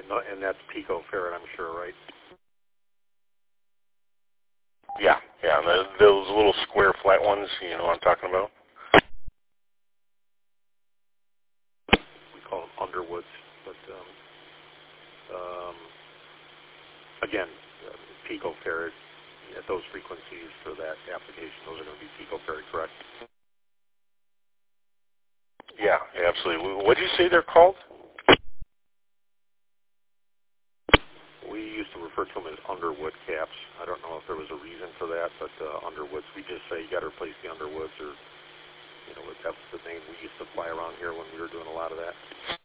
and that's picofarad, I'm sure, right? Yeah, those little square flat ones, you know what I'm talking about? We call them Underwoods, but again, picofarad at those frequencies for that application, those are going to be picofarad, correct? Yeah, absolutely. What did you say they're called? We used to refer to them as Underwood caps. I don't know if there was a reason for that, but Underwoods, we just say you got to replace the Underwoods, or you know, that was the name we used to fly around here when we were doing a lot of that.